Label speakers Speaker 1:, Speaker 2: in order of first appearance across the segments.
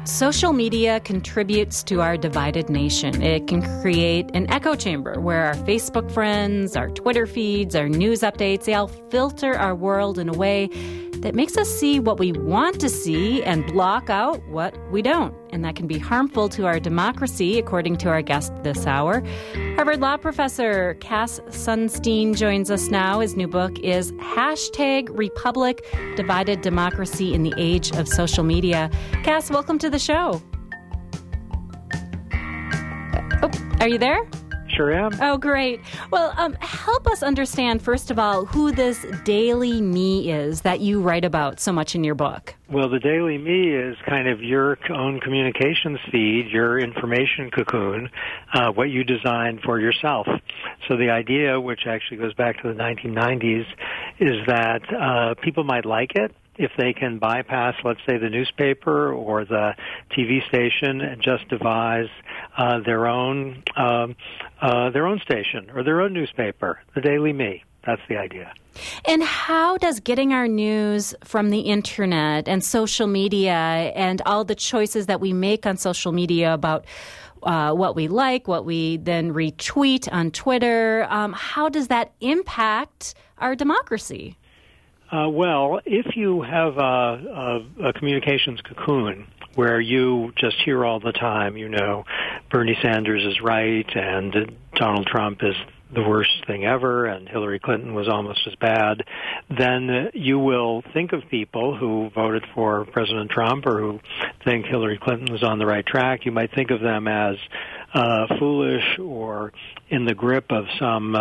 Speaker 1: Social media contributes to our divided nation. It can create an echo chamber where our Facebook friends, our Twitter feeds, our news updates, they all filter our world in a way that makes us see what we want to see and block out what we don't. And that can be harmful to our democracy, according to our guest this hour. Harvard Law professor Cass Sunstein joins us now. His new book is #Republic, Divided Democracy in the Age of Social Media. Cass, welcome to the show. Oh, are you there?
Speaker 2: Sure am.
Speaker 1: Oh, great. Well, help us understand, first of all, who this Daily Me is that you write about so much in your book.
Speaker 2: Well, the Daily Me is kind of your own communications feed, your information cocoon, what you designed for yourself. So the idea, which actually goes back to the 1990s, is that people might like it if they can bypass, let's say, the newspaper or the TV station and just devise their own station or their own newspaper, the Daily Me. That's the idea.
Speaker 1: And how does getting our news from the internet and social media and all the choices that we make on social media about what we like, what we then retweet on Twitter, how does that impact our democracy?
Speaker 2: Well, if you have a communications cocoon where you just hear all the time, Bernie Sanders is right and Donald Trump is the worst thing ever and Hillary Clinton was almost as bad, then you will think of people who voted for President Trump or who think Hillary Clinton was on the right track. You might think of them as foolish or in the grip of some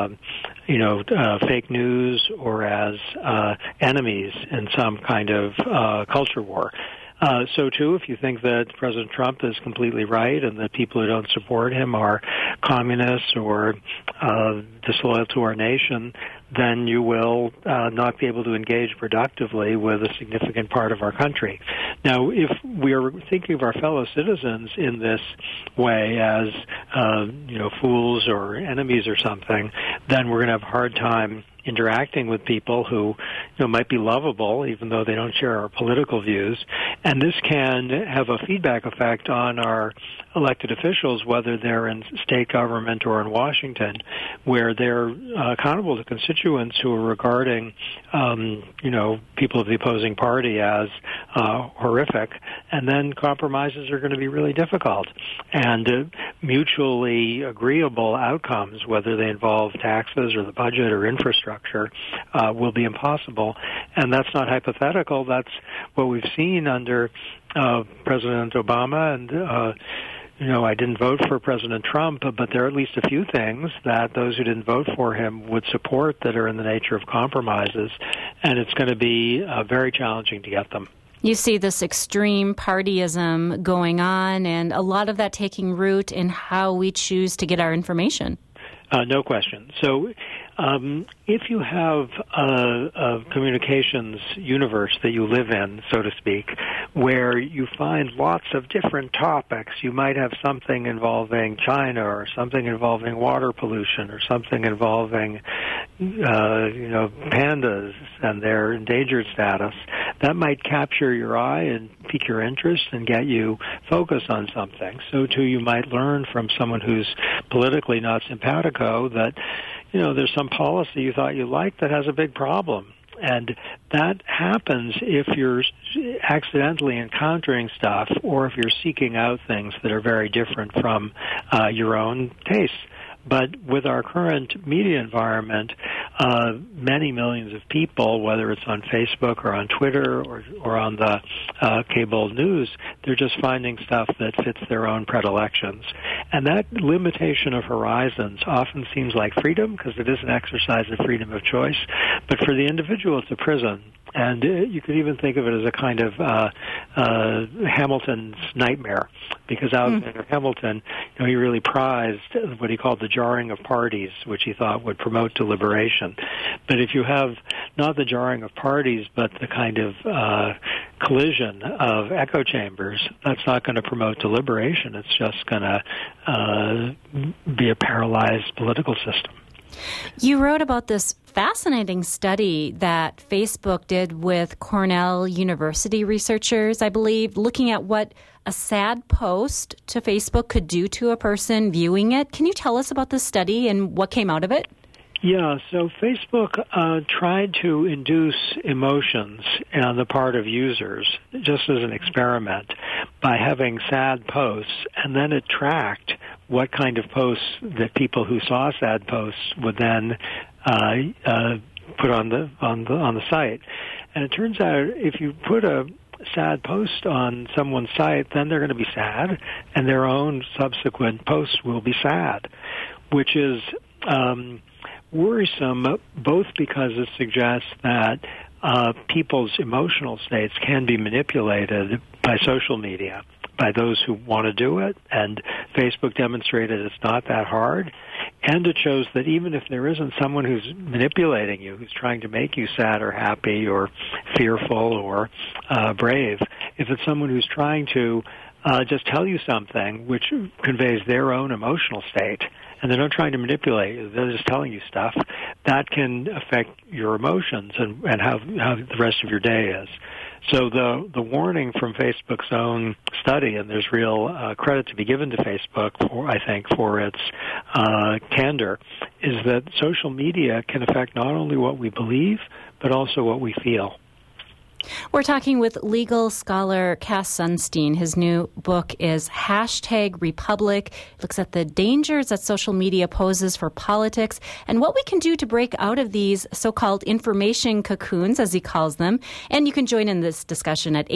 Speaker 2: fake news or as enemies in some kind of culture war. So, too, if you think that President Trump is completely right and that people who don't support him are communists or disloyal to our nation, then you will not be able to engage productively with a significant part of our country. Now, if we are thinking of our fellow citizens in this way as, fools or enemies or something, then we're going to have a hard time interacting with people who might be lovable, even though they don't share our political views. And this can have a feedback effect on our elected officials, whether they're in state government or in Washington, where they're accountable to constituents who are regarding, people of the opposing party as horrific. And then compromises are going to be really difficult. And mutually agreeable outcomes, whether they involve taxes or the budget or infrastructure, will be impossible. And that's not hypothetical. That's what we've seen under President Obama. And, I didn't vote for President Trump, but there are at least a few things that those who didn't vote for him would support that are in the nature of compromises. And it's going to be very challenging to get them.
Speaker 1: You see this extreme partyism going on and a lot of that taking root in how we choose to get our information.
Speaker 2: No question. So if you have a communications universe that you live in, so to speak, where you find lots of different topics, you might have something involving China or something involving water pollution or something involving, pandas and their endangered status, that might capture your eye and pique your interest and get you focused on something. So, too, you might learn from someone who's politically not simpatico that, there's some policy you thought you liked that has a big problem. And that happens if you're accidentally encountering stuff or if you're seeking out things that are very different from your own tastes. But with our current media environment, many millions of people, whether it's on Facebook or on Twitter or on the cable news, they're just finding stuff that fits their own predilections. And that limitation of horizons often seems like freedom because it is an exercise of freedom of choice. But for the individual, it's a prison. And you could even think of it as a kind of Hamilton's nightmare, because Alexander Hamilton, he really prized what he called the jarring of parties, which he thought would promote deliberation. But if you have not the jarring of parties, but the kind of collision of echo chambers, that's not going to promote deliberation. It's just going to be a paralyzed political system.
Speaker 1: You wrote about this fascinating study that Facebook did with Cornell University researchers, I believe, looking at what a sad post to Facebook could do to a person viewing it. Can you tell us about this study and what came out of it?
Speaker 2: Yeah, so Facebook tried to induce emotions on the part of users, just as an experiment, by having sad posts, and then it tracked what kind of posts that people who saw sad posts would then put on the site. And it turns out if you put a sad post on someone's site, then they're going to be sad, and their own subsequent posts will be sad, which is worrisome, both because it suggests that people's emotional states can be manipulated by social media, by those who want to do it, and Facebook demonstrated it's not that hard. And it shows that even if there isn't someone who's manipulating you, who's trying to make you sad or happy or fearful or brave, if it's someone who's trying to just tell you something which conveys their own emotional state, and they're not trying to manipulate you, they're just telling you stuff, that can affect your emotions and how the rest of your day is. So the warning from Facebook's own study, and there's real credit to be given to Facebook, for its candor, is that social media can affect not only what we believe, but also what we feel.
Speaker 1: We're talking with legal scholar Cass Sunstein. His new book is #Republic. It looks at the dangers that social media poses for politics and what we can do to break out of these so-called information cocoons, as he calls them. And you can join in this discussion at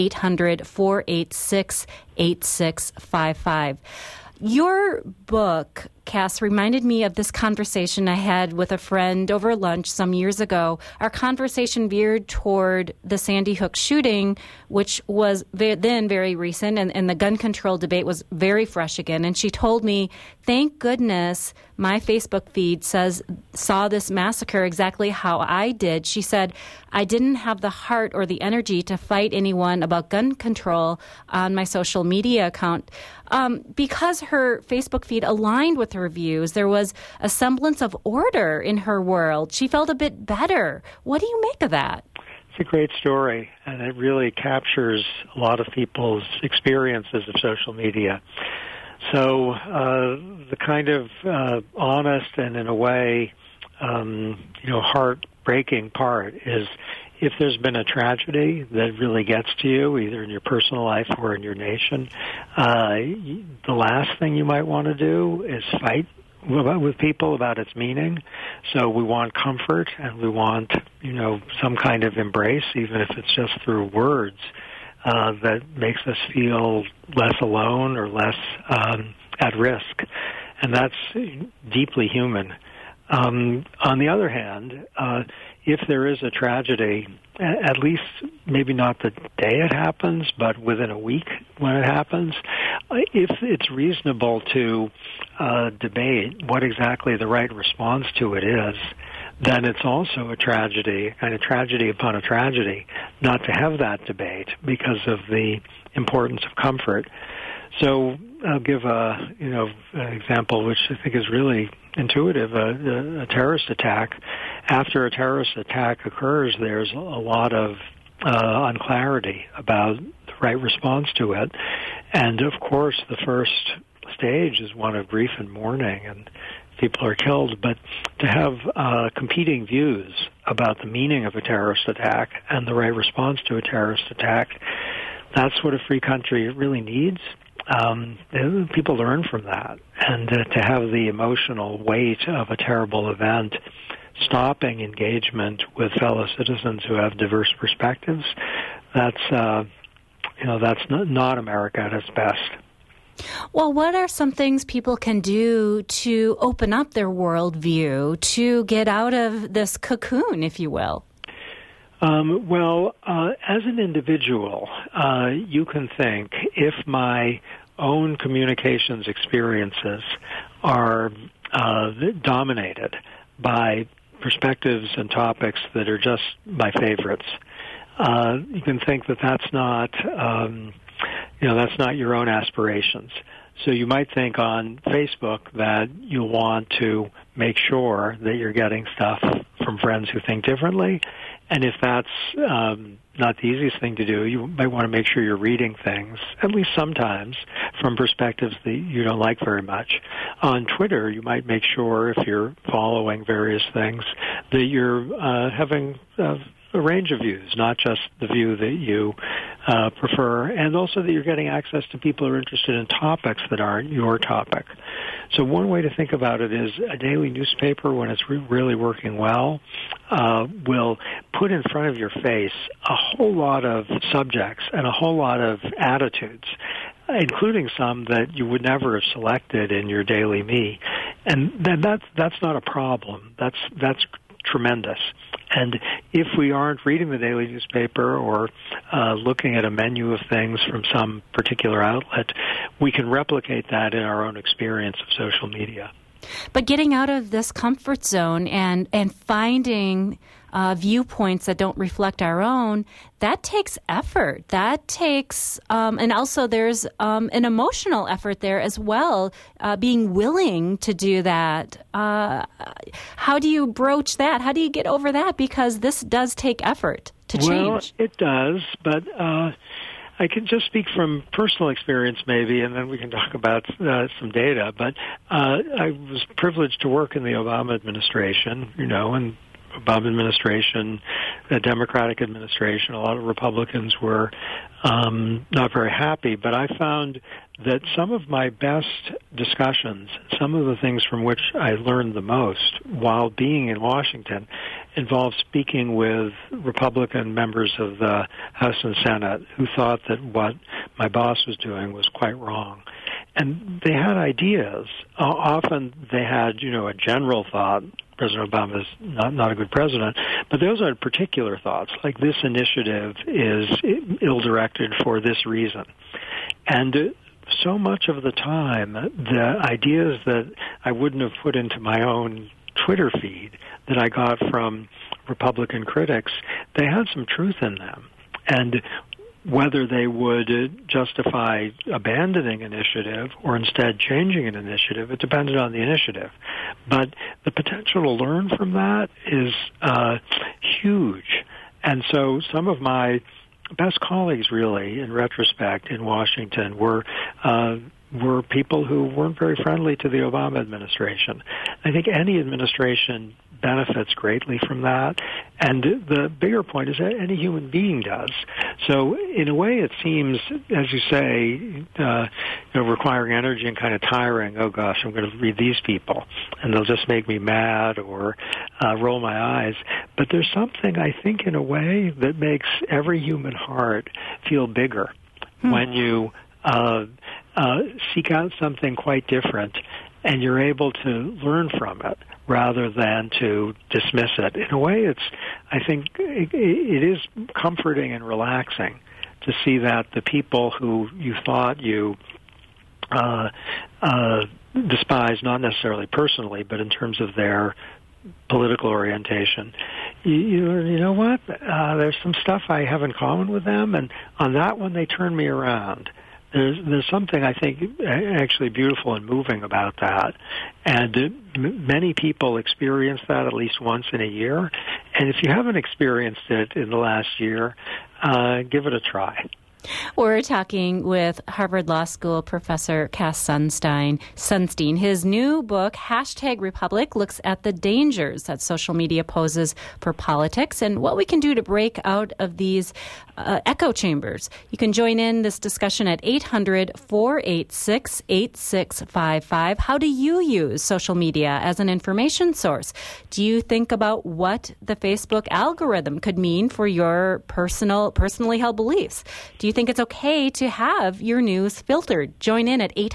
Speaker 1: 800-486-8655. Your book, Cass, reminded me of this conversation I had with a friend over lunch some years ago. Our conversation veered toward the Sandy Hook shooting, which was then very recent, and the gun control debate was very fresh again. And she told me, thank goodness my Facebook feed saw this massacre exactly how I did. She said, I didn't have the heart or the energy to fight anyone about gun control on my social media account. Because her Facebook feed aligned with her views, there was a semblance of order in her world. She felt a bit better. What do you make of that?
Speaker 2: It's a great story, and it really captures a lot of people's experiences of social media. So the kind of honest and, in a way, heartbreaking part is if there's been a tragedy that really gets to you, either in your personal life or in your nation, the last thing you might want to do is fight with people about its meaning. So we want comfort, and we want, some kind of embrace, even if it's just through words, that makes us feel less alone or less at risk. And that's deeply human. On the other hand, if there is a tragedy, at least maybe not the day it happens, but within a week when it happens, if it's reasonable to debate what exactly the right response to it is, then it's also a tragedy, and a tragedy upon a tragedy, not to have that debate because of the importance of comfort. So I'll give an example which I think is really intuitive, a terrorist attack. After a terrorist attack occurs, there's a lot of unclarity about the right response to it. And, of course, the first stage is one of grief and mourning, and people are killed. But to have competing views about the meaning of a terrorist attack and the right response to a terrorist attack, that's what a free country really needs. People learn from that, and to have the emotional weight of a terrible event stopping engagement with fellow citizens who have diverse perspectives, that's not America at its best.
Speaker 1: Well, what are some things people can do to open up their worldview, to get out of this cocoon, if you will? As an individual, you can think, if my own communications experiences are dominated by perspectives and topics that are just my favorites, you can think that that's not your own aspirations. So you might think on Facebook that you'll want to
Speaker 2: make sure that you're getting stuff from friends who think differently. And if that's not the easiest thing to do, you might want to make sure you're reading things, at least sometimes, from perspectives that you don't like very much. On Twitter, you might make sure, if you're following various things, that you're having a range of views, not just the view that you prefer, and also that you're getting access to people who are interested in topics that aren't your topic. So one way to think about it is a daily newspaper, when it's really working well, will put in front of your face a whole lot of subjects and a whole lot of attitudes, including some that you would never have selected in your daily me. And then that's not a problem. That's tremendous. And if we aren't reading the daily newspaper or looking at a menu of things from some particular outlet, we can replicate that in our own experience of social media.
Speaker 1: But getting out of this comfort zone and finding viewpoints that don't reflect our own, that takes effort. That takes, and also there's an emotional effort there as well, being willing to do that. How do you broach that? How do you get over that? Because this does take effort to change.
Speaker 2: Well, it does, but I can just speak from personal experience maybe, and then we can talk about some data. But I was privileged to work in the Obama administration, and Obama administration, the Democratic administration, a lot of Republicans were not very happy. But I found that some of my best discussions, some of the things from which I learned the most while being in Washington, involved speaking with Republican members of the House and Senate who thought that what my boss was doing was quite wrong. And they had ideas. Often they had, a general thought, President Obama is not a good president, but those are particular thoughts, like this initiative is ill-directed for this reason. And so much of the time, the ideas that I wouldn't have put into my own Twitter feed that I got from Republican critics, they had some truth in them. And whether they would justify abandoning an initiative or instead changing an initiative, it depended on the initiative. But the potential to learn from that is huge. And so some of my best colleagues, really, in retrospect, in Washington were people who weren't very friendly to the Obama administration. I think any administration benefits greatly from that, and the bigger point is that any human being does. So in a way, it seems, as you say, requiring energy and kind of tiring. Oh gosh, I'm going to read these people, and they'll just make me mad or roll my eyes. But there's something, I think, in a way that makes every human heart feel bigger when you seek out something quite different, and you're able to learn from it rather than to dismiss it. In a way, I think it is comforting and relaxing to see that the people who you thought you despise, not necessarily personally, but in terms of their political orientation, you know what? There's some stuff I have in common with them, and on that one they turn me around. There's something, I think, actually beautiful and moving about that. And many people experience that at least once in a year. And if you haven't experienced it in the last year, give it a try.
Speaker 1: We're talking with Harvard Law School professor Cass Sunstein. His new book, #Republic, looks at the dangers that social media poses for politics and what we can do to break out of these echo chambers. You can join in this discussion at 800-486-8655. How do you use social media as an information source? Do you think about what the Facebook algorithm could mean for your personally held beliefs? Do you think it's okay to have your news filtered? Join in at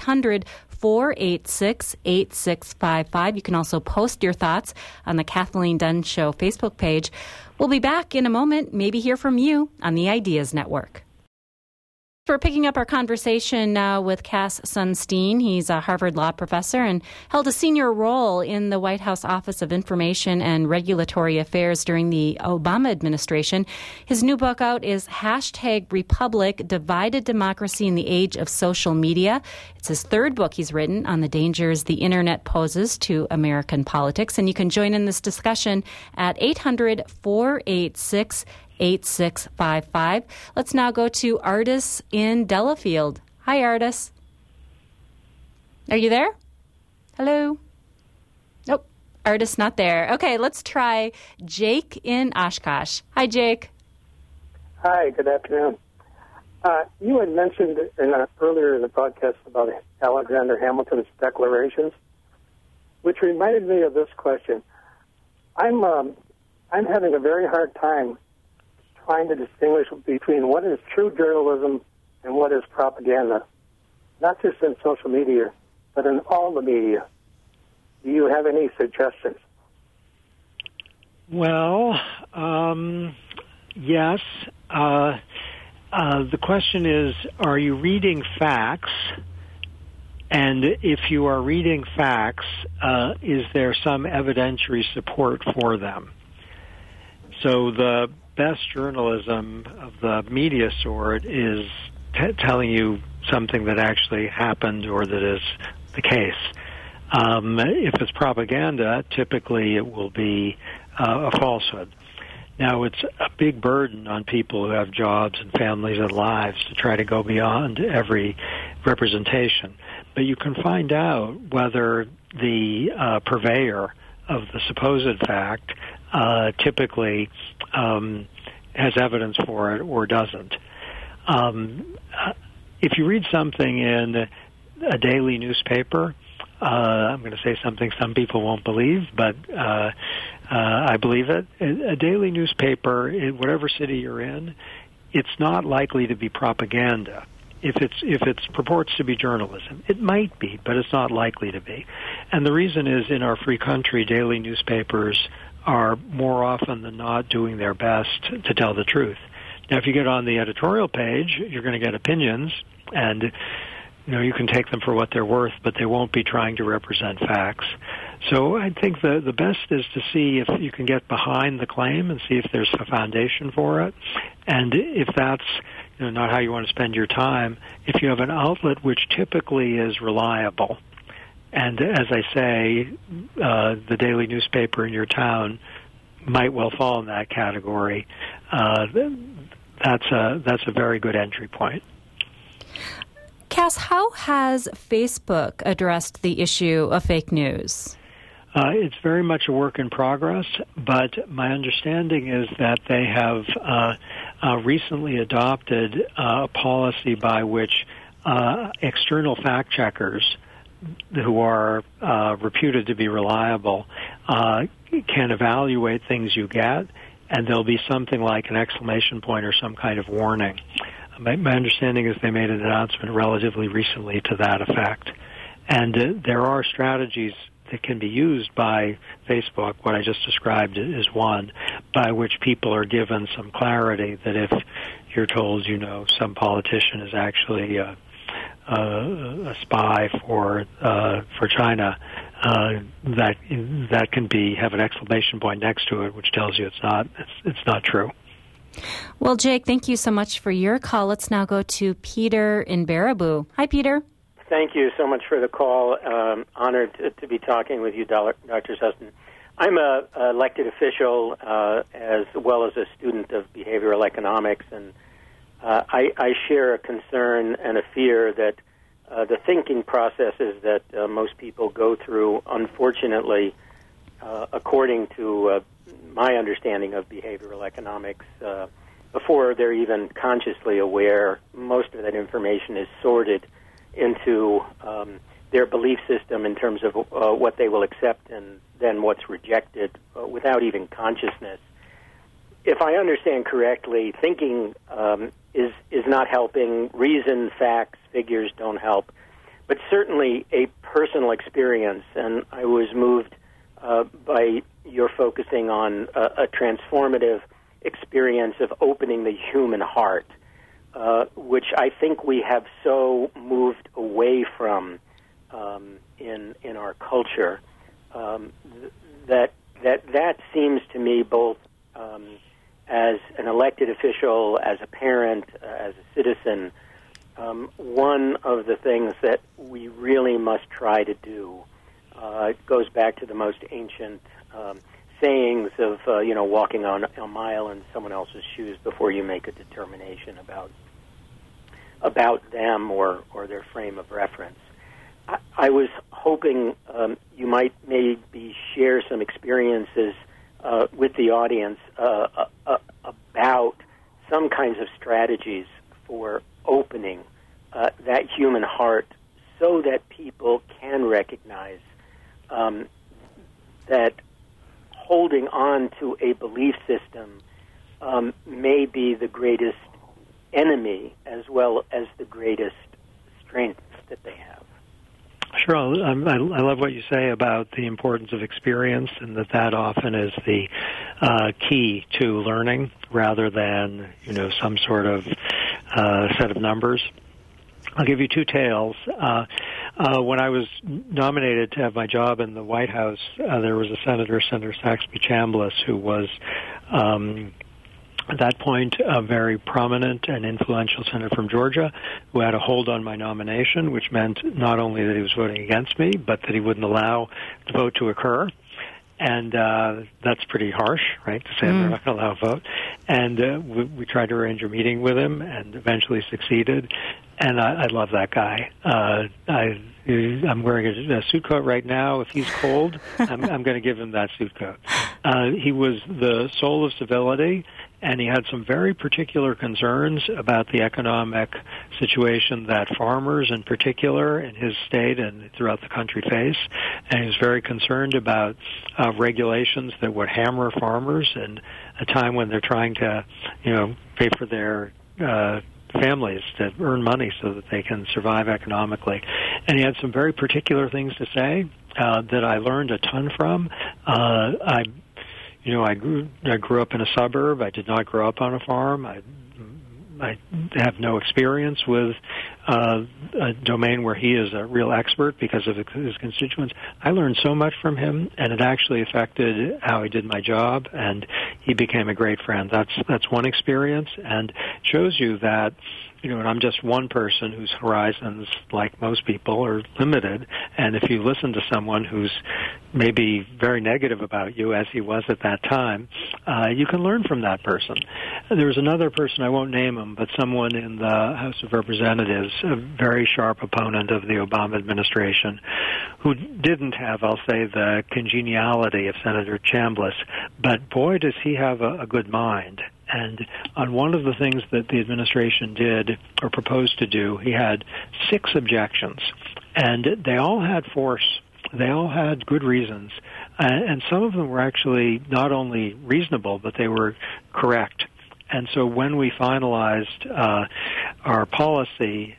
Speaker 1: 800-486-8655. You can also post your thoughts on the Kathleen Dunn Show Facebook page. We'll be back in a moment, maybe hear from you on the Ideas Network. for picking up our conversation now with Cass Sunstein. He's a Harvard Law professor and held a senior role in the White House Office of Information and Regulatory Affairs during the Obama administration. His new book out is #Republic, Divided Democracy in the Age of Social Media. It's his third book he's written on the dangers the internet poses to American politics. And you can join in this discussion at 800-486-8655. Let's now go to Artis in Delafield. Hi, Artis. Are you there? Hello? Nope. Artis not there. Okay, let's try Jake in Oshkosh. Hi, Jake.
Speaker 3: Hi, good afternoon. You had mentioned earlier in the podcast about Alexander Hamilton's declarations, which reminded me of this question. I'm having a very hard time trying to distinguish between what is true journalism and what is propaganda, not just in social media, but in all the media. Do you have any suggestions?
Speaker 2: Well, yes. The question is, are you reading facts? And if you are reading facts, is there some evidentiary support for them? So the best journalism of the media sort is telling you something that actually happened or that is the case. If it's propaganda, typically it will be a falsehood. Now, it's a big burden on people who have jobs and families and lives to try to go beyond every representation. But you can find out whether the purveyor of the supposed fact typically has evidence for it or doesn't. If you read something in a daily newspaper, I'm going to say something some people won't believe, but I believe it. A daily newspaper, in whatever city you're in, it's not likely to be propaganda. If it purports to be journalism, it might be, but it's not likely to be. And the reason is, in our free country, daily newspapers are more often than not doing their best to tell the truth. Now, if you get on the editorial page, you're going to get opinions, and you can take them for what they're worth, but they won't be trying to represent facts. So I think the best is to see if you can get behind the claim and see if there's a foundation for it. And if that's not how you want to spend your time, if you have an outlet which typically is reliable, and as I say, the daily newspaper in your town might well fall in that category, that's a very good entry point.
Speaker 1: Cass, how has Facebook addressed the issue of fake news?
Speaker 2: It's very much a work in progress, but my understanding is that they have recently adopted a policy by which external fact checkers who are reputed to be reliable can evaluate things you get, and there'll be something like an exclamation point or some kind of warning. My understanding is they made an announcement relatively recently to that effect. And there are strategies that can be used by Facebook. What I just described is one, by which people are given some clarity that if you're told, some politician is actually a spy for China, that can have an exclamation point next to it, which tells you it's not true.
Speaker 1: Well, Jake, thank you so much for your call. Let's now go to Peter in Baraboo. Hi, Peter.
Speaker 4: Thank you so much for the call. Honored to be talking with you, Dr. Sustin. I'm an elected official as well as a student of behavioral economics, and I share a concern and a fear that the thinking processes that most people go through, unfortunately, according to my understanding of behavioral economics, before they're even consciously aware, most of that information is sorted into their belief system in terms of what they will accept and then what's rejected without even consciousness. If I understand correctly, thinking is not helping. Reason, facts, figures don't help. But certainly a personal experience, and I was moved by your focusing on a transformative experience of opening the human heart, which I think we have so moved away from in our culture, that seems to me, both as an elected official, as a parent, as a citizen, one of the things that we really must try to do. It goes back to the most ancient sayings of walking on a mile in someone else's shoes before you make a determination about them or their frame of reference. I was hoping you might maybe share some experiences with the audience about some kinds of strategies for opening that human heart so that people can recognize that holding on to a belief system may be the greatest enemy as well as the greatest strength that they have.
Speaker 2: Sure. I love what you say about the importance of experience, and that often is the key to learning rather than, some sort of set of numbers. I'll give you two tales. When I was nominated to have my job in the White House, there was a Senator Saxby Chambliss, who was at that point a very prominent and influential senator from Georgia, who had a hold on my nomination, which meant not only that he was voting against me, but that he wouldn't allow the vote to occur. And that's pretty harsh, right, to say they're not going to allow a vote. And we tried to arrange a meeting with him and eventually succeeded. And I love that guy. I'm wearing a suit coat right now. If he's cold, I'm going to give him that suit coat. He was the soul of civility, and he had some very particular concerns about the economic situation that farmers in particular in his state and throughout the country face. And he was very concerned about regulations that would hammer farmers in a time when they're trying to, pay for their families to earn money so that they can survive economically. And he had some very particular things to say that I learned a ton from. I grew up in a suburb. I did not grow up on a farm. I have no experience with a domain where he is a real expert because of his constituents. I learned so much from him, and it actually affected how I did my job, and he became a great friend. That's one experience, and shows you that, and I'm just one person whose horizons, like most people, are limited. And if you listen to someone who's maybe very negative about you, as he was at that time, you can learn from that person. There was another person, I won't name him, but someone in the House of Representatives, a very sharp opponent of the Obama administration, who didn't have, I'll say, the congeniality of Senator Chambliss, but boy, does he have a good mind. And on one of the things that the administration did or proposed to do, he had 6 objections, and they all had force. They all had good reasons, and some of them were actually not only reasonable, but they were correct. And so when we finalized our policy,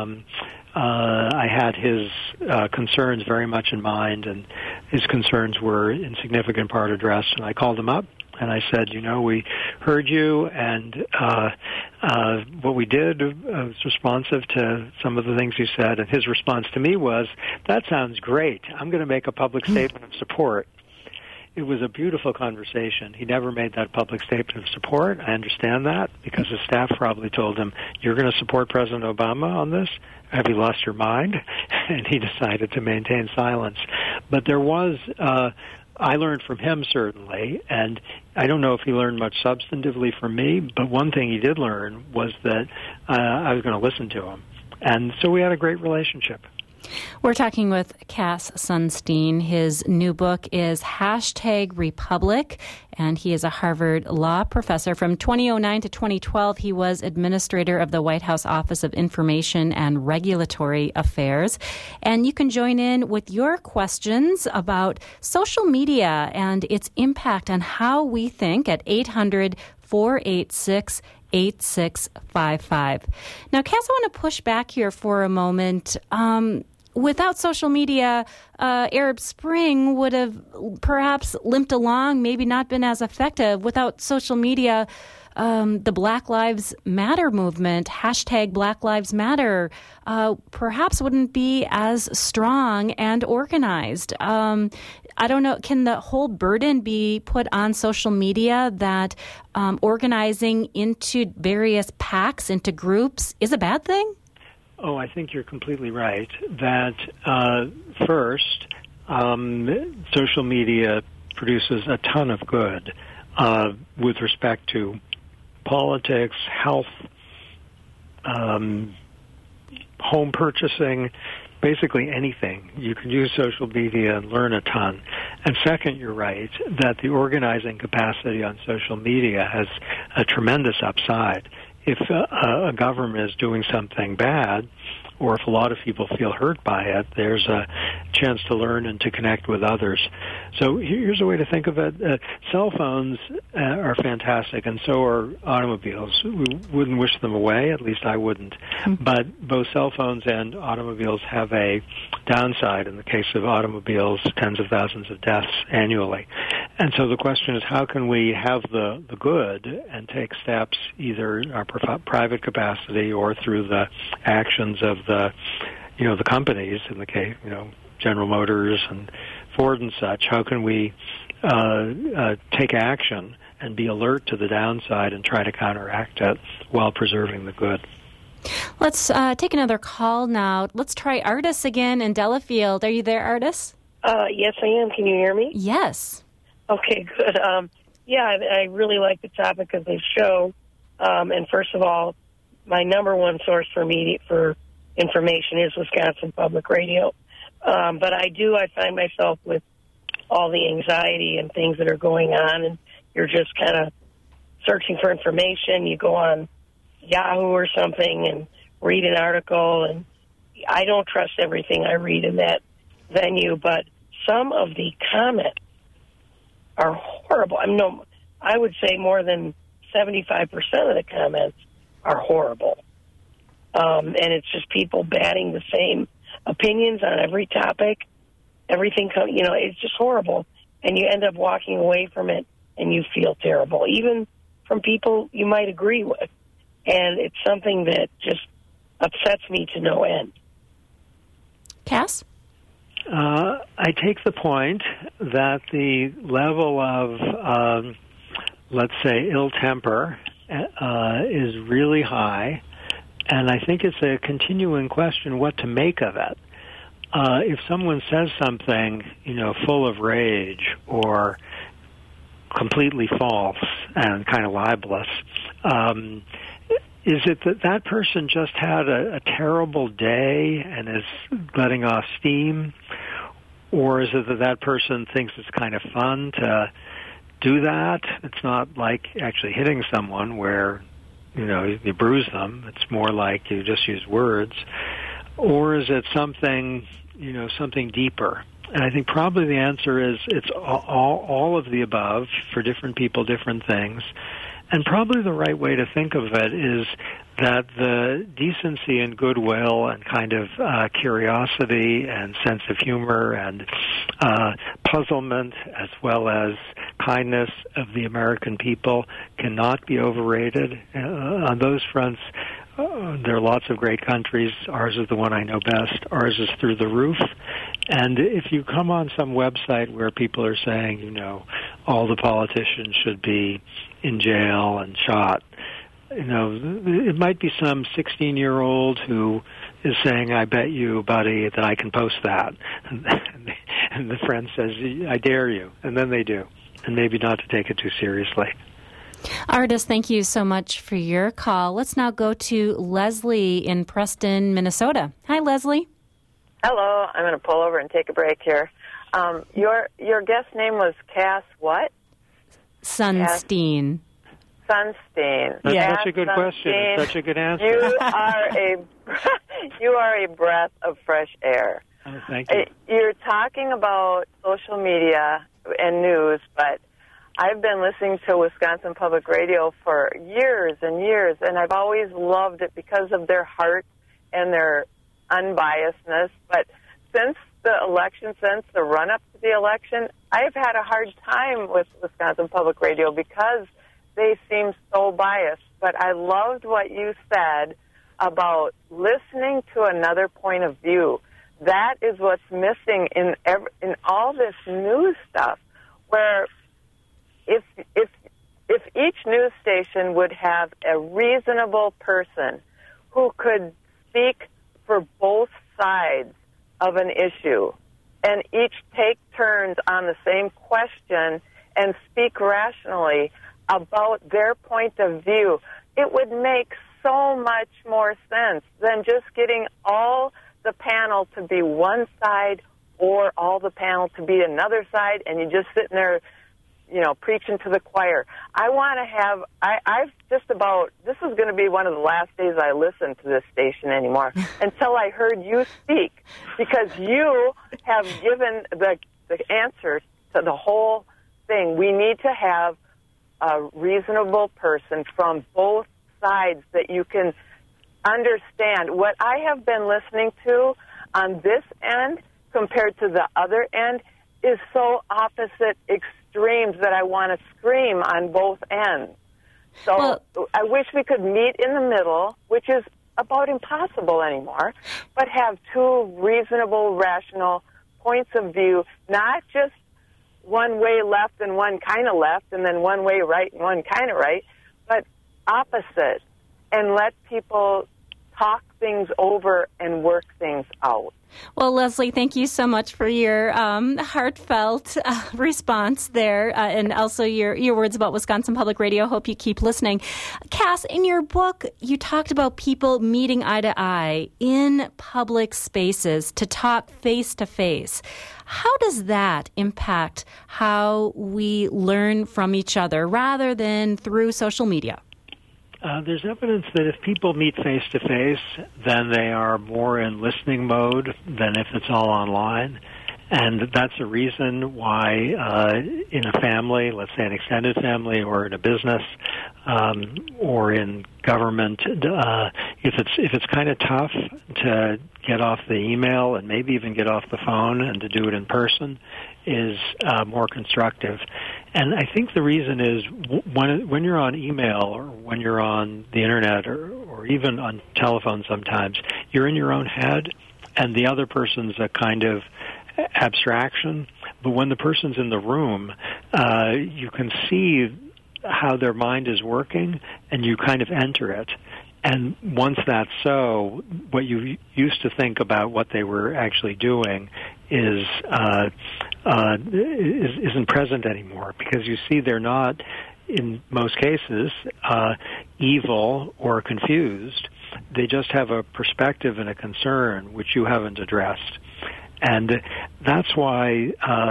Speaker 2: I had his concerns very much in mind, and his concerns were in significant part addressed, and I called him up. And I said, we heard you, and what we did was responsive to some of the things you said. And his response to me was, that sounds great. I'm going to make a public statement of support. It was a beautiful conversation. He never made that public statement of support. I understand that, because his staff probably told him, you're going to support President Obama on this? Have you lost your mind? And he decided to maintain silence. But there was... I learned from him, certainly, and I don't know if he learned much substantively from me, but one thing he did learn was that I was going to listen to him. And so we had a great relationship.
Speaker 1: We're talking with Cass Sunstein. His new book is #Republic, and he is a Harvard law professor. From 2009 to 2012, he was administrator of the White House Office of Information and Regulatory Affairs. And you can join in with your questions about social media and its impact on how we think at 800-486-8655. Now, Cass, I want to push back here for a moment. Without social media, Arab Spring would have perhaps limped along, maybe not been as effective. Without social media, the Black Lives Matter movement, hashtag Black Lives Matter, perhaps wouldn't be as strong and organized. I don't know, can the whole burden be put on social media that organizing into various PACs, into groups, is a bad thing?
Speaker 2: Oh, I think you're completely right. That first, social media produces a ton of good with respect to politics, health, home purchasing, basically anything. You can use social media and learn a ton. And second, you're right, that the organizing capacity on social media has a tremendous upside. If a government is doing something bad, or if a lot of people feel hurt by it, there's a chance to learn and to connect with others. So here's a way to think of it. Cell phones are fantastic, and so are automobiles. We wouldn't wish them away, at least I wouldn't. But both cell phones and automobiles have a downside. In the case of automobiles, tens of thousands of deaths annually. And so the question is, how can we have the good and take steps either in our private capacity or through the actions of the companies, in the case, General Motors and Ford and such. How can we take action and be alert to the downside and try to counteract it while preserving the good?
Speaker 1: Let's take another call now. Let's try Artis again in Delafield. Are you there, Artis?
Speaker 5: Yes, I am. Can you hear me?
Speaker 1: Yes.
Speaker 5: Okay, good. I really like the topic of this show. And first of all, my number one source for information is Wisconsin Public Radio. But I find myself with all the anxiety and things that are going on, and you're just kind of searching for information. You go on Yahoo or something and read an article, and I don't trust everything I read in that venue, but some of the comments are horrible. I would say more than 75% of the comments are horrible. And it's just people batting the same opinions on every topic. Everything, it's just horrible. And you end up walking away from it and you feel terrible, even from people you might agree with. And it's something that just upsets me to no end.
Speaker 1: Cass?
Speaker 2: I take the point that the level of, let's say, ill temper is really high, and I think it's a continuing question what to make of it. If someone says something, full of rage or completely false and kind of libelous, is it that person just had a terrible day and is letting off steam? Or is it that person thinks it's kind of fun to do that? It's not like actually hitting someone where, you bruise them. It's more like you just use words. Or is it something, something deeper? And I think probably the answer is it's all of the above for different people, different things. And probably the right way to think of it is that the decency and goodwill and kind of curiosity and sense of humor and puzzlement as well as kindness of the American people cannot be overrated. On those fronts, there are lots of great countries. Ours is the one I know best. Ours is through the roof. And if you come on some website where people are saying, all the politicians should be in jail and shot, it might be some 16-year-old who is saying, I bet you, buddy, that I can post that. And the friend says, I dare you. And then they do. And maybe not to take it too seriously.
Speaker 1: Artis, thank you so much for your call. Let's now go to Leslie in Preston, Minnesota. Hi, Leslie.
Speaker 6: Hello. I'm going to pull over and take a break here. Your guest name was Cass what?
Speaker 1: Sunstein.
Speaker 6: Sunstein.
Speaker 2: That's
Speaker 6: Cass
Speaker 2: such a good question. And such a good answer.
Speaker 6: You are a breath of fresh air.
Speaker 2: Oh, thank you.
Speaker 6: You're talking about social media and news, but I've been listening to Wisconsin Public Radio for years and years, and I've always loved it because of their heart and their unbiasedness. But since the run-up to the election, I've had a hard time with Wisconsin Public Radio because they seem so biased. But I loved what you said about listening to another point of view. That is what's missing in all this news stuff, where if each news station would have a reasonable person who could speak for both sides of an issue and each take turns on the same question and speak rationally about their point of view, it would make so much more sense than just getting all the panel to be one side or all the panel to be another side, and you just sitting there, preaching to the choir. I want to have, I've just about, this is going to be one of the last days I listen to this station anymore until I heard you speak, because you have given the answer to the whole thing. We need to have a reasonable person from both sides that you can understand. What I have been listening to on this end compared to the other end is so opposite extremes that I want to scream on both ends. So I wish we could meet in the middle, which is about impossible anymore, but have two reasonable, rational points of view, not just one way left and one kind of left, and then one way right and one kind of right, but opposite, and let people talk things over and work things out.
Speaker 1: Well, Leslie, thank you so much for your heartfelt response there, and also your words about Wisconsin Public Radio. Hope you keep listening. Cass, in your book, you talked about people meeting eye to eye in public spaces to talk face to face. How does that impact how we learn from each other rather than through social media?
Speaker 2: There's evidence that if people meet face-to-face, then they are more in listening mode than if it's all online. And that's a reason why in a family, let's say an extended family, or in a business, or in government, if it's kind of tough to get off the email and maybe even get off the phone and to do it in person, is more constructive. And I think the reason is when you're on email or when you're on the internet or even on telephone sometimes, you're in your own head and the other person's a kind of abstraction. But when the person's in the room, you can see how their mind is working and you kind of enter it. And once that's so, what you used to think about what they were actually doing isn't present anymore, because you see they're not, in most cases, evil or confused. They just have a perspective and a concern which you haven't addressed. And that's why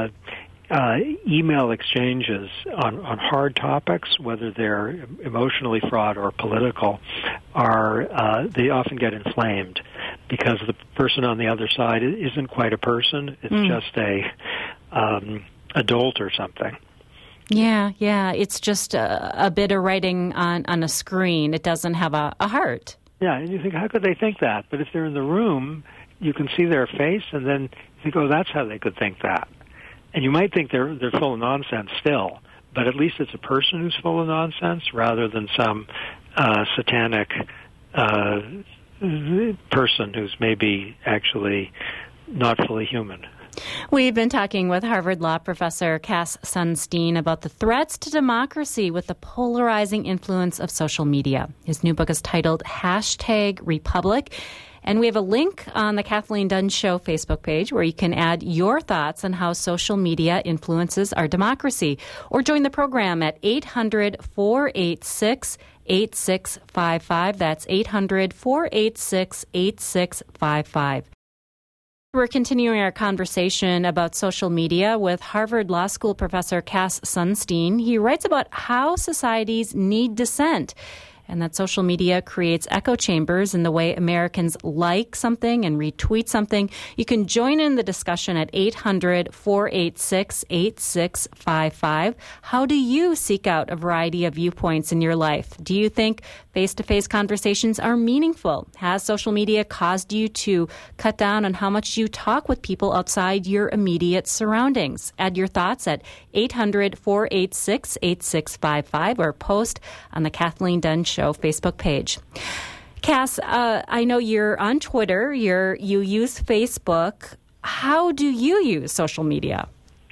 Speaker 2: email exchanges on hard topics, whether they're emotionally fraught or political, they often get inflamed because the person on the other side isn't quite a person. It's just a adult or something.
Speaker 1: Yeah. It's just a bit of writing on a screen. It doesn't have a heart.
Speaker 2: Yeah, and you think, how could they think that? But if they're in the room, you can see their face, and then you think, oh, that's how they could think that. And you might think they're full of nonsense still, but at least it's a person who's full of nonsense rather than some satanic person who's maybe actually not fully human.
Speaker 1: We've been talking with Harvard Law professor Cass Sunstein about the threats to democracy with the polarizing influence of social media. His new book is titled #Republic. And we have a link on the Kathleen Dunn Show Facebook page where you can add your thoughts on how social media influences our democracy. Or join the program at 800-486-8655. That's 800-486-8655. We're continuing our conversation about social media with Harvard Law School professor Cass Sunstein. He writes about how societies need dissent and that social media creates echo chambers in the way Americans like something and retweet something. You can join in the discussion at 800-486-8655. How do you seek out a variety of viewpoints in your life? Do you think face-to-face conversations are meaningful? Has social media caused you to cut down on how much you talk with people outside your immediate surroundings? Add your thoughts at 800-486-8655 or post on the Kathleen Dunn Show Facebook page. Cass, I know you're on Twitter. You use Facebook. How do you use social media?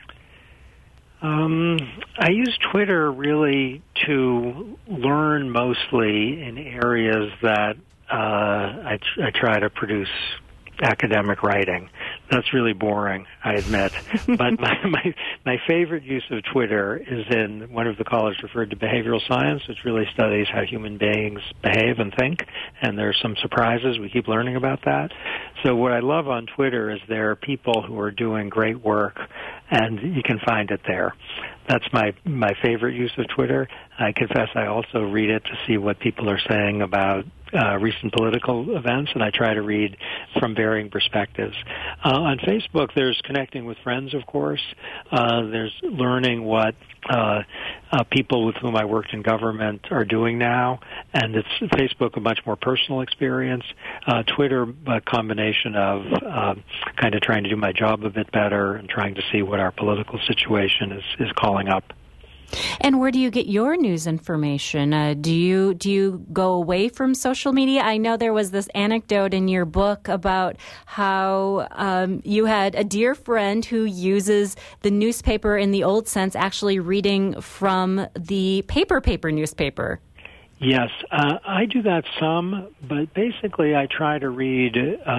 Speaker 2: I use Twitter really to learn mostly in areas that I try to produce academic writing. That's really boring, I admit. But my favorite use of Twitter is in one of the colleges referred to behavioral science, which really studies how human beings behave and think, and there's some surprises. We keep learning about that. So what I love on Twitter is there are people who are doing great work, and you can find it there. That's my favorite use of Twitter. I confess I also read it to see what people are saying about recent political events, and I try to read from varying perspectives. On Facebook, there's connecting with friends, of course. There's learning what people with whom I worked in government are doing now, and it's Facebook a much more personal experience. Twitter, a combination of kind of trying to do my job a bit better and trying to see what our political situation is calling up.
Speaker 1: And where do you get your news information? Do you go away from social media? I know there was this anecdote in your book about how you had a dear friend who uses the newspaper in the old sense, actually reading from the paper newspaper.
Speaker 2: Yes, I do that some, but basically I try to read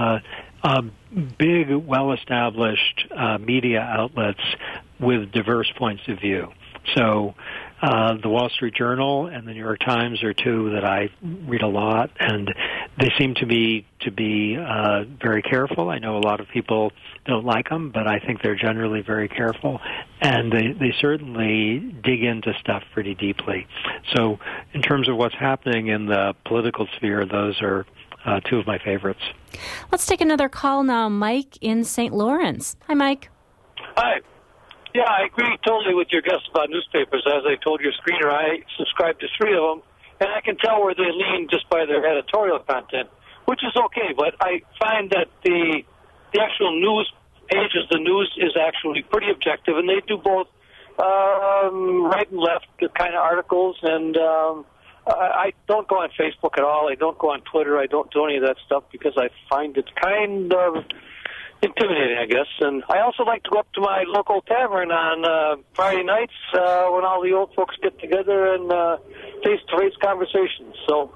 Speaker 2: big, well-established media outlets with diverse points of view. So the Wall Street Journal and the New York Times are two that I read a lot, and they seem to be very careful. I know a lot of people don't like them, but I think they're generally very careful, and they certainly dig into stuff pretty deeply. So in terms of what's happening in the political sphere, those are two of my favorites.
Speaker 1: Let's take another call now. Mike in St. Lawrence. Hi, Mike.
Speaker 7: Hi. Yeah, I agree totally with your guest about newspapers. As I told your screener, I subscribe to 3 of them, and I can tell where they lean just by their editorial content, which is okay. But I find that the actual news pages, the news is actually pretty objective, and they do both right and left kind of articles. And I don't go on Facebook at all. I don't go on Twitter. I don't do any of that stuff because I find it kind of intimidating, I guess. And I also like to go up to my local tavern on Friday nights when all the old folks get together and face-to-face conversations. So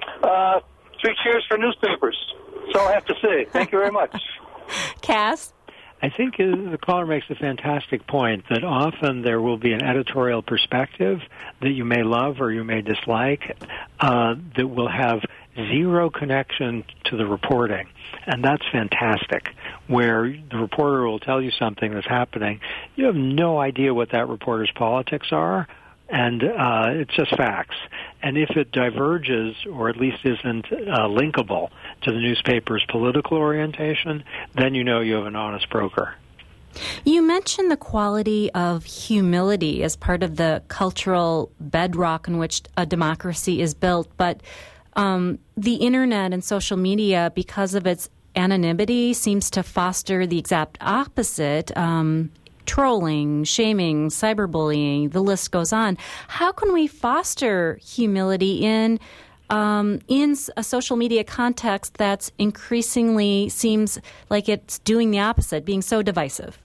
Speaker 7: 3 cheers for newspapers. That's all I have to say. Thank you very much.
Speaker 1: Cass?
Speaker 2: I think the caller makes a fantastic point that often there will be an editorial perspective that you may love or you may dislike that will have zero connection to the reporting. And that's fantastic, where the reporter will tell you something that's happening. You have no idea what that reporter's politics are, and it's just facts. And if it diverges, or at least isn't linkable to the newspaper's political orientation, then you know you have an honest broker.
Speaker 1: You mentioned the quality of humility as part of the cultural bedrock in which a democracy is built, but the internet and social media, because of its anonymity, seems to foster the exact opposite. Trolling, shaming, cyberbullying, the list goes on. How can we foster humility in a social media context that's increasingly seems like it's doing the opposite, being so divisive?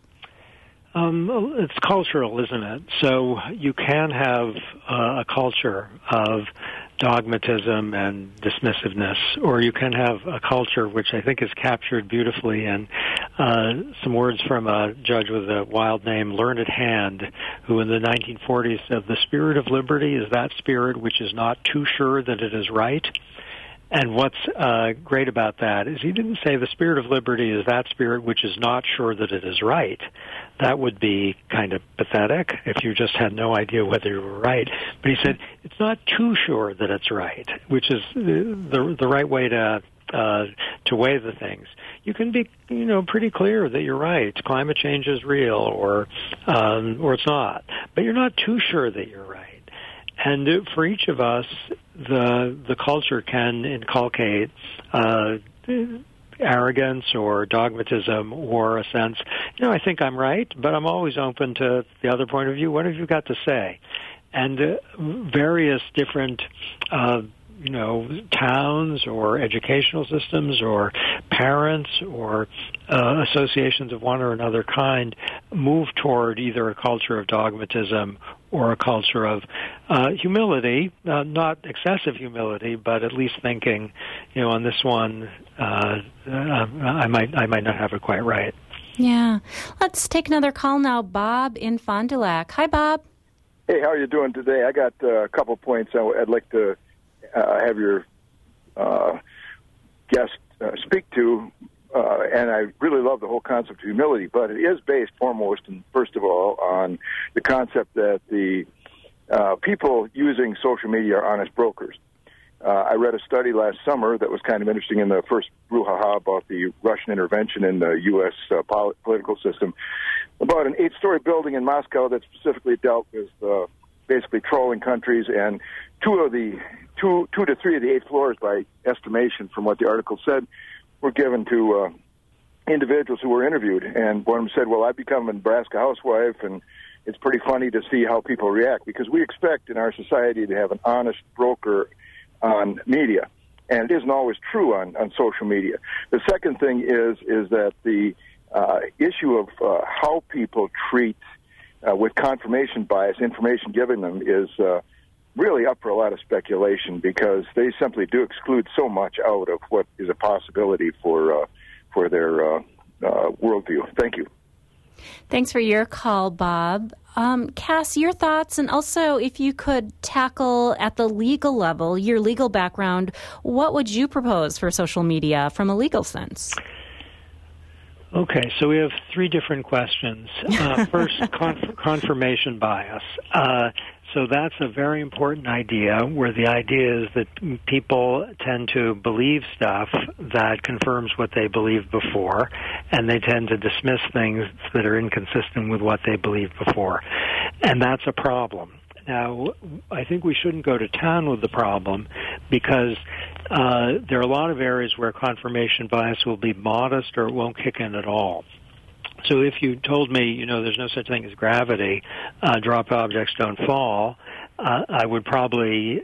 Speaker 2: It's cultural, isn't it? So you can have a culture of dogmatism and dismissiveness, or you can have a culture which I think is captured beautifully in some words from a judge with a wild name, Learned Hand, who in the 1940s said, "The spirit of liberty is that spirit which is not too sure that it is right." And what's great about that is he didn't say the spirit of liberty is that spirit which is not sure that it is right. That would be kind of pathetic if you just had no idea whether you were right. But he said it's not too sure that it's right, which is the right way to weigh the things. You can be, pretty clear that you're right. Climate change is real, or it's not. But you're not too sure that you're right. And for each of us, the culture can inculcate arrogance or dogmatism or a sense, I think I'm right, but I'm always open to the other point of view. What have you got to say? And various different towns or educational systems or parents or associations of one or another kind move toward either a culture of dogmatism or a culture of humility, not excessive humility, but at least thinking, on this one, I might not have it quite right.
Speaker 1: Yeah. Let's take another call now. Bob in Fond du Lac. Hi, Bob.
Speaker 8: Hey, how are you doing today? I got a couple points I'd like to have your guest speak to, and I really love the whole concept of humility, but it is based foremost and first of all on the concept that the people using social media are honest brokers. I read a study last summer that was kind of interesting in the first brouhaha about the Russian intervention in the U.S. Political system, about an 8-story building in Moscow that specifically dealt with basically trolling countries, and two to three of the 8 floors, by estimation from what the article said, were given to individuals who were interviewed. And one of them said, well, I've become a Nebraska housewife, and it's pretty funny to see how people react, because we expect in our society to have an honest broker on media, and it isn't always true on social media. The second thing is that the issue of how people treat with confirmation bias information given them is really up for a lot of speculation, because they simply do exclude so much out of what is a possibility for their worldview. Thank you.
Speaker 1: Thanks for your call, Bob. Cass, your thoughts, and also if you could tackle at the legal level, your legal background, what would you propose for social media from a legal sense?
Speaker 2: Okay, so we have 3 different questions. First, confirmation bias. So that's a very important idea, where the idea is that people tend to believe stuff that confirms what they believed before, and they tend to dismiss things that are inconsistent with what they believed before. And that's a problem. Now, I think we shouldn't go to town with the problem, because there are a lot of areas where confirmation bias will be modest or it won't kick in at all. So if you told me, there's no such thing as gravity, drop objects don't fall, I would probably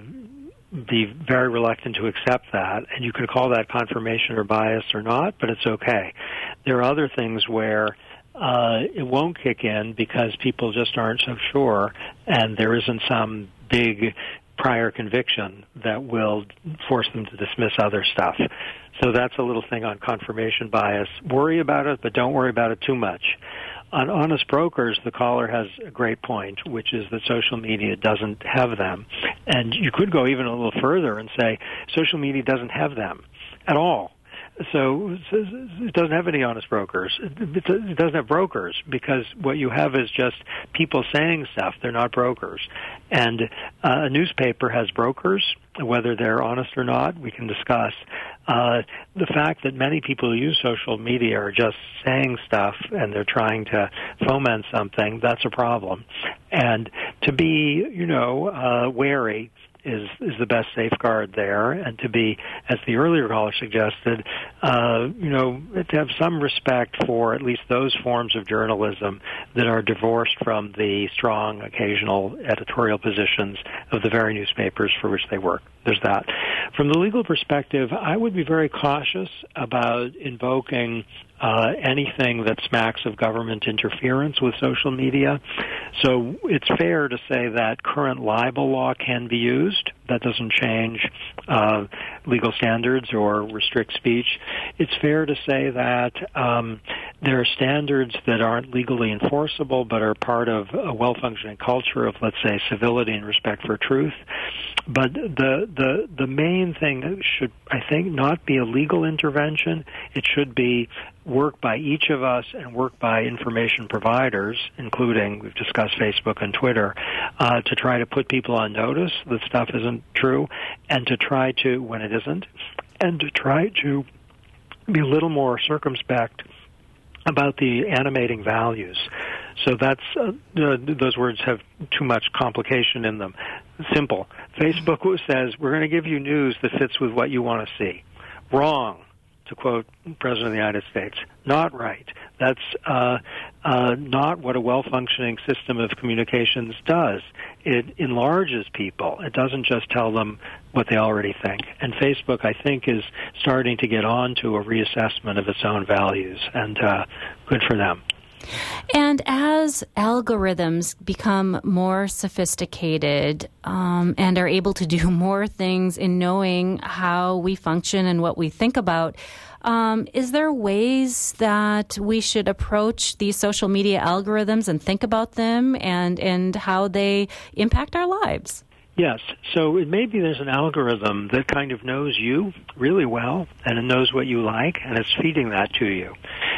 Speaker 2: be very reluctant to accept that. And you could call that confirmation or bias or not, but it's okay. There are other things where it won't kick in because people just aren't so sure, and there isn't some big prior conviction that will force them to dismiss other stuff. So that's a little thing on confirmation bias. Worry about it, but don't worry about it too much. On honest brokers, the caller has a great point, which is that social media doesn't have them. And you could go even a little further and say social media doesn't have them at all. So it doesn't have any honest brokers. It doesn't have brokers, because what you have is just people saying stuff. They're not brokers. And a newspaper has brokers, whether they're honest or not, we can discuss. The fact that many people who use social media are just saying stuff and they're trying to foment something, that's a problem. And to be, wary is the best safeguard there, and to be, as the earlier caller suggested, to have some respect for at least those forms of journalism that are divorced from the strong occasional editorial positions of the very newspapers for which they work. There's that. From the legal perspective, I would be very cautious about invoking anything that smacks of government interference with social media. So it's fair to say that current libel law can be used. That doesn't change legal standards or restrict speech. It's fair to say that there are standards that aren't legally enforceable but are part of a well-functioning culture of, let's say, civility and respect for truth. But the main thing should, I think, not be a legal intervention. It should be work by each of us and work by information providers, including, we've discussed Facebook and Twitter, to try to put people on notice that stuff isn't true, and to try to, when it isn't, and to try to be a little more circumspect about the animating values. So that's those words have too much complication in them. Simple. Facebook says, we're going to give you news that fits with what you want to see. Wrong, to quote the President of the United States. Not right. That's not what a well-functioning system of communications does. It enlarges people. It doesn't just tell them what they already think. And Facebook, I think, is starting to get on to a reassessment of its own values, and good for them.
Speaker 1: And as algorithms become more sophisticated and are able to do more things in knowing how we function and what we think about, is there ways that we should approach these social media algorithms and think about them and how they impact our lives?
Speaker 2: Yes. So it may be there's an algorithm that kind of knows you really well, and it knows what you like, and it's feeding that to you.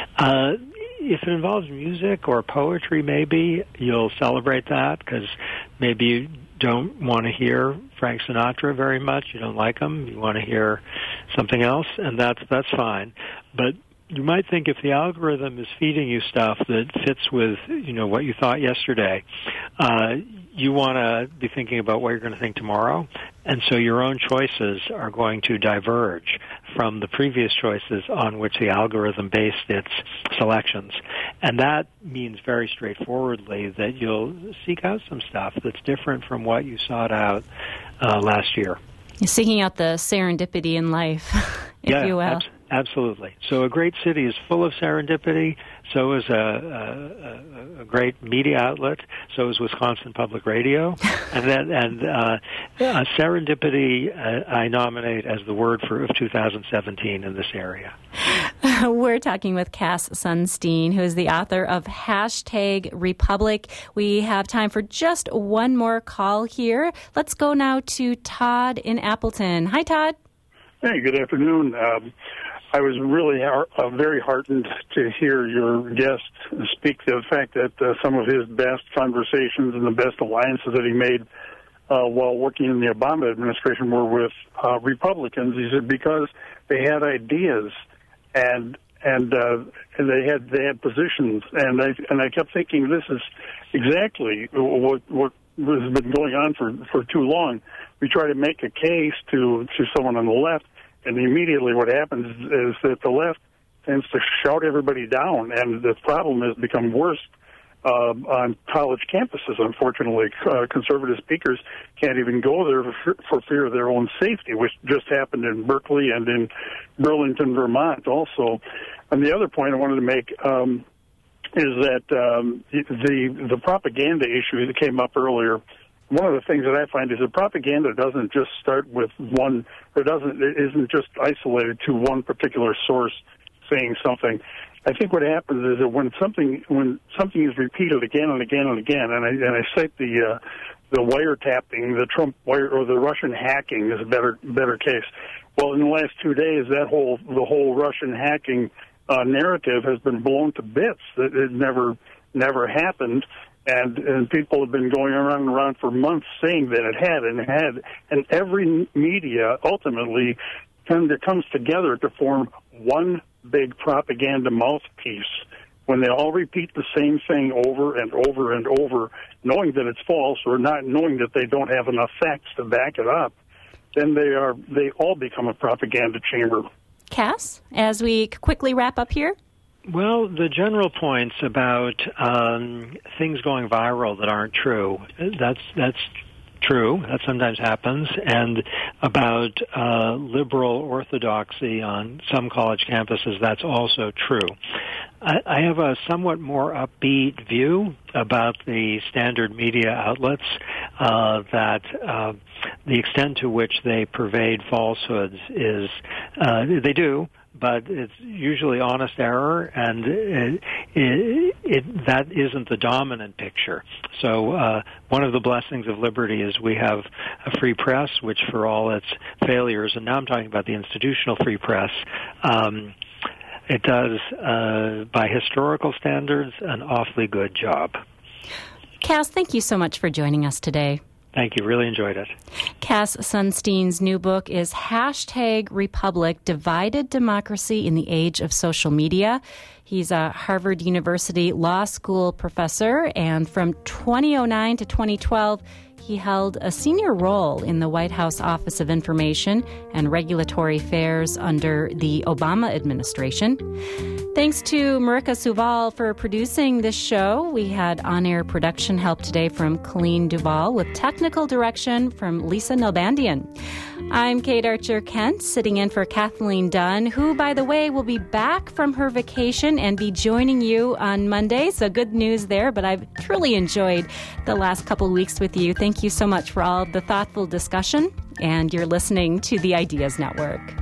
Speaker 2: If it involves music or poetry, maybe you'll celebrate that because maybe you don't want to hear Frank Sinatra very much. You don't like him. You want to hear something else, and that's fine. But you might think if the algorithm is feeding you stuff that fits with, what you thought yesterday, you want to be thinking about what you're going to think tomorrow, and so your own choices are going to diverge from the previous choices on which the algorithm based its selections. And that means very straightforwardly that you'll seek out some stuff that's different from what you sought out last year.
Speaker 1: You're seeking out the serendipity in life, if you will.
Speaker 2: Absolutely. So a great city is full of serendipity. So is a great media outlet. So is Wisconsin Public Radio. And serendipity I nominate as the word of 2017 in this area.
Speaker 1: We're talking with Cass Sunstein, who is the author of #Republic. We have time for just one more call here. Let's go now to Todd in Appleton. Hi, Todd.
Speaker 9: Hey, good afternoon. I was really very heartened to hear your guest speak to the fact that some of his best conversations and the best alliances that he made while working in the Obama administration were with Republicans. He said because they had ideas and they had positions, and I kept thinking this is exactly what has been going on for too long. We try to make a case to someone on the left, and immediately what happens is that the left tends to shout everybody down, and the problem has become worse on college campuses. Unfortunately, conservative speakers can't even go there for fear of their own safety, which just happened in Berkeley and in Burlington, Vermont also. And the other point I wanted to make is that the propaganda issue that came up earlier, one of the things that I find is that propaganda doesn't just start with one, it isn't just isolated to one particular source saying something. I think what happens is that when something is repeated again and again and again, and I cite the wiretapping, the Trump wire or the Russian hacking is a better case. Well, in the last 2 days, the whole Russian hacking narrative has been blown to bits. It never happened. And people have been going around and around for months saying that it had, and every media ultimately comes together to form one big propaganda mouthpiece. When they all repeat the same thing over and over and over, knowing that it's false or not knowing that they don't have enough facts to back it up, then they all become a propaganda chamber.
Speaker 1: Cass, as we quickly wrap up here.
Speaker 2: Well, the general points about things going viral that aren't true, that's true. That sometimes happens. And about liberal orthodoxy on some college campuses, that's also true. I have a somewhat more upbeat view about the standard media outlets, that the extent to which they pervade falsehoods is, they do, but it's usually honest error, and that isn't the dominant picture. So one of the blessings of liberty is we have a free press, which for all its failures, and now I'm talking about the institutional free press, it does, by historical standards, an awfully good job.
Speaker 1: Cass, thank you so much for joining us today.
Speaker 2: Thank you. Really enjoyed it.
Speaker 1: Cass Sunstein's new book is #Republic, Divided Democracy in the Age of Social Media. He's a Harvard University Law School professor, and from 2009 to 2012, he held a senior role in the White House Office of Information and Regulatory Affairs under the Obama administration. Thanks to Marika Suval for producing this show. We had on-air production help today from Colleen Duvall with technical direction from Lisa Nalbandian. I'm Kate Archer-Kent, sitting in for Kathleen Dunn, who, by the way, will be back from her vacation and be joining you on Monday. So good news there, but I've truly enjoyed the last couple of weeks with you. Thank you so much for all the thoughtful discussion, and you're listening to the Ideas Network.